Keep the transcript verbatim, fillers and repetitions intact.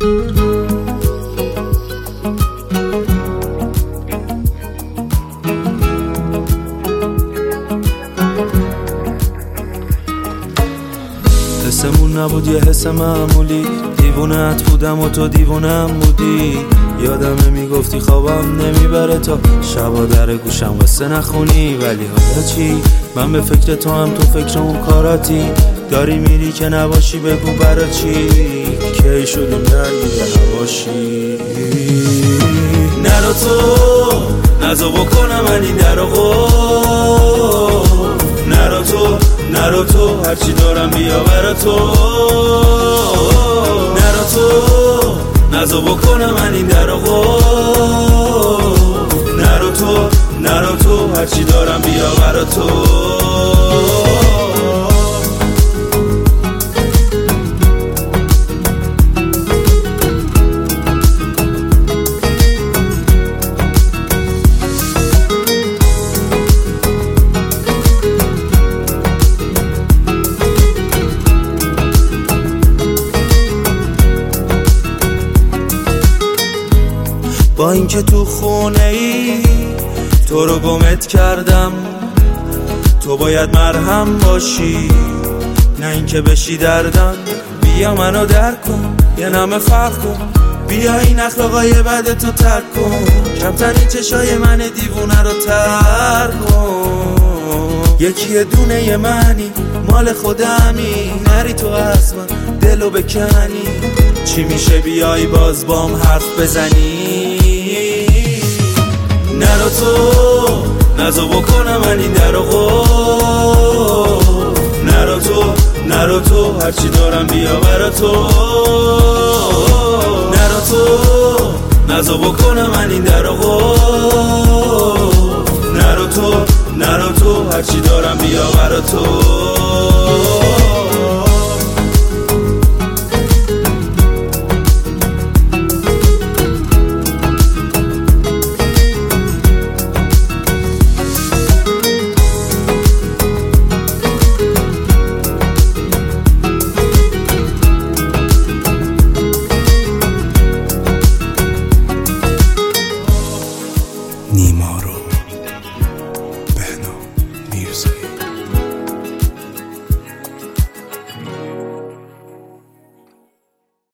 حسمون نبود یه حس معمولی، دیوونت بودم و تو دیوونم بودی. یادمه میگفتی خوابم نمیبره تا شبا در گوشم قصه نخونی. ولی حالا چی؟ من به فکر تو هم تو فکر اون کاراتی. داری میری که نباشی بگو برا چی؟ کی شدیم درگیر نباشی؟ نرو تو نزو بکنم من این در آقا. نرو تو نرو تو هرچی دارم بیا برا تو. نرو تو نزو بکنم من این در آقا. نرو تو نرو تو هرچی دارم بیا برا تو. با اینکه تو خونه ای تو رو گمت کردم، تو باید مرهم باشی نه اینکه بشی دردم. بیا منو درک کن یه نمه فرق کن، بیا این اخلاقای بد تو ترک کن. کمتر این چشای من دیوونه رو ترک کن. یکی دونه ی منی مال خودمی، نری تو از من دلو بکنی. چی میشه بیای باز بام حرف بزنی؟ نرو تو نزو بکنم من این در آقا. نرو تو نرو تو هرچی دارم بیا برا تو. نرو تو نزو بکنم من این در آقا. نرو تو نرو تو هرچی دارم بیا برا تو.